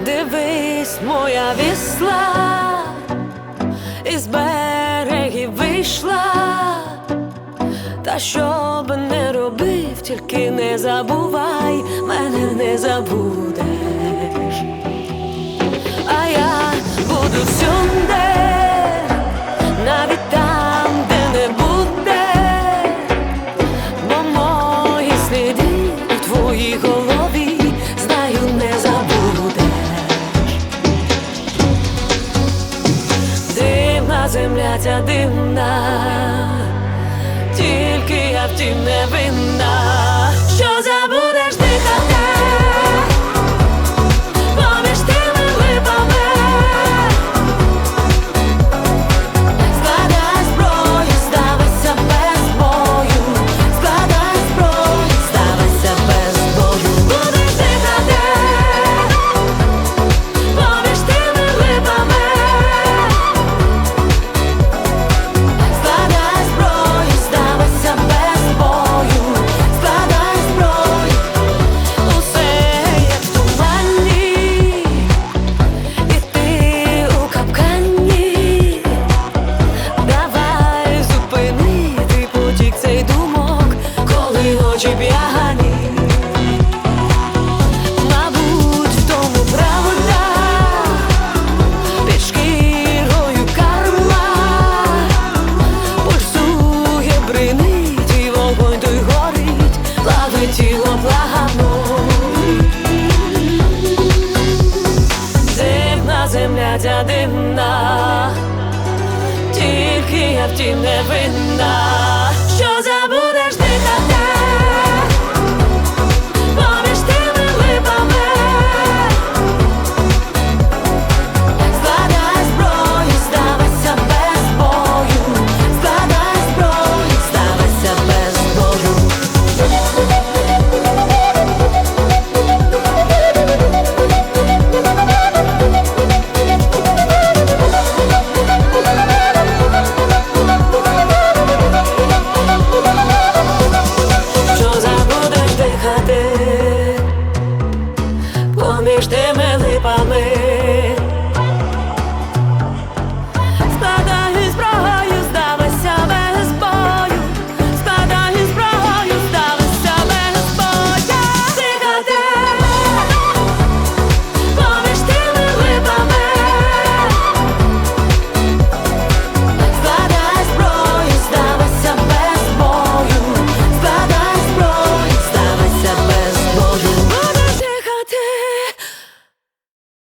Дивись, моя вісла із берегів вийшла, та що би не робив, тільки не забувай, мене не забудеш. А я буду всюди, навіть там, де не буде, бо мої сліди у твоїй голові, знаю, не забудеш. Дивна земля ця дивна, тільки я в тім не винна. Що забудеш дихати поміж тими липами, складай зброю, здавайся без бою, складай зброю, здавайся без бою. Будеш дихати поміж тими липами, складай зброю, здавайся без бою, складай зброю. Усе як в тумані, і ти у капкані. Давай зупинити потік цей думок, коли очі п'яні. Мабуть, в тому правда, під шкірою карма пульсує, бринить, і вогонь той горить, плавить тіло плагано. Дивна земля ця дивна, тільки я в тім не винна.